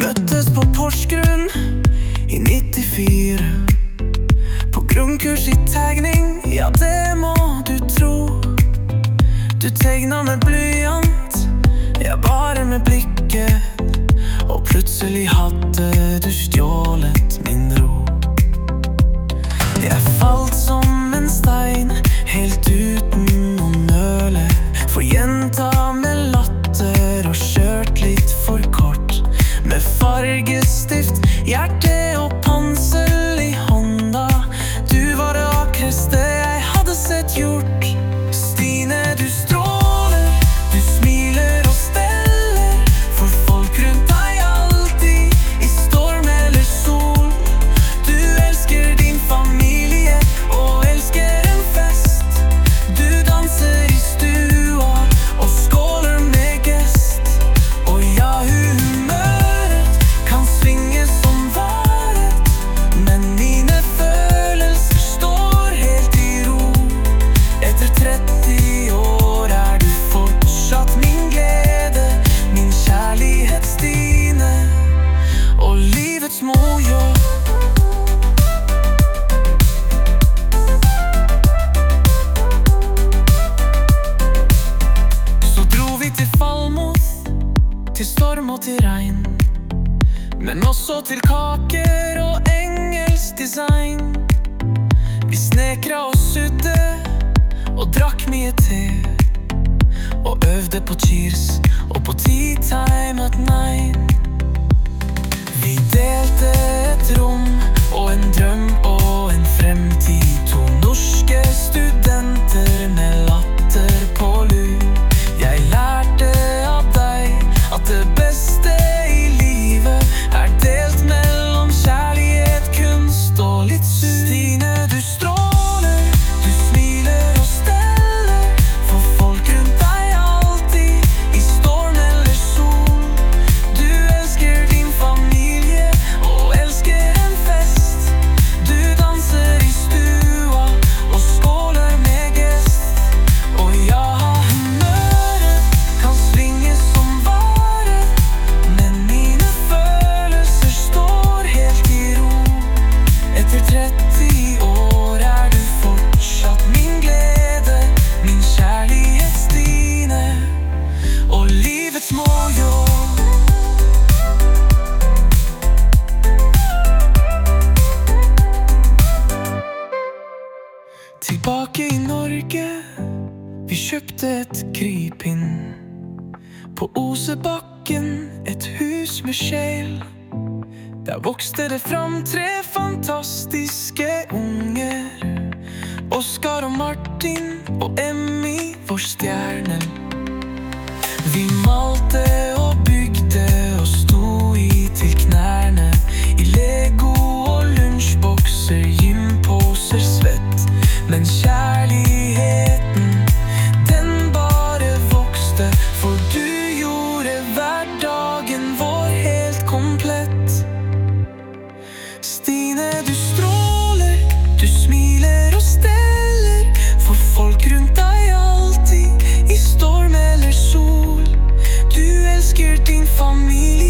Møttes på Porsgrunn i 94. På grunnkurs i tegning, ja det må du tro. Du tegnet med blyant, ja bare med blikket. Og plutselig hadde du stjålet min ro. Jeg falt som en stein, helt uten å nøle. For jenta med latter og kjørt litt for kort. Med fargestift, hjerte og pensel i hånda. Du var det akreste jeg hadde sett gjort. Stine, du stråler, du smiler og steller. For folk rundt deg alltid, i storm eller sol. Du elsker din familie og elsker en fest. Du danser i stua og skåler med gest. Og ja, humøret kan svinge som været, men mine følelser står helt i ro. Etter 30 år er du fortsatt min glede, min kjærlighet Stine, og livets mojo. Så dro vi til Falmouth, til storm og til regn, men også til kaker og engelsk design. Vi snekra og sydde og drakk mye te, og øvde på cheers og på tea time at 9. Vi delte et rom og en drøm og en fremtid. To norske studenter med latter på lur. Jeg lærte av deg at det beste i livet er delt mellom kjærlighet, kunst og litt sur. Stine, du stråler, du smiler og steller. For folk rundt deg alltid, i storm eller sol. Du elsker din familie og elsker en fest. Du danser i stua og skåler med gest. Og ja, humøret kan svinge som været, men mine følelser står helt i ro. Etter 30 år er du fortsatt min glede, min kjærlighet Stine, og livets mojo. Tilbake i Norge, vi kjøpte et krypinn. På Osebakken, et hus med sjel. Der vokste det fram 3 fantastiske unger. Oskar og Martin og Emmy, vår stjerne. Vi malte og bygde og sto i til knærne. I Lego og lunsjbokser, gympåser, svett. Men kjærligheten, den bare vokste. For du gjorde hverdagen vår helt komplett. Stine, du stråler, du smiler og steller. For folk rundt deg alltid, i storm eller sol. Du elsker din familie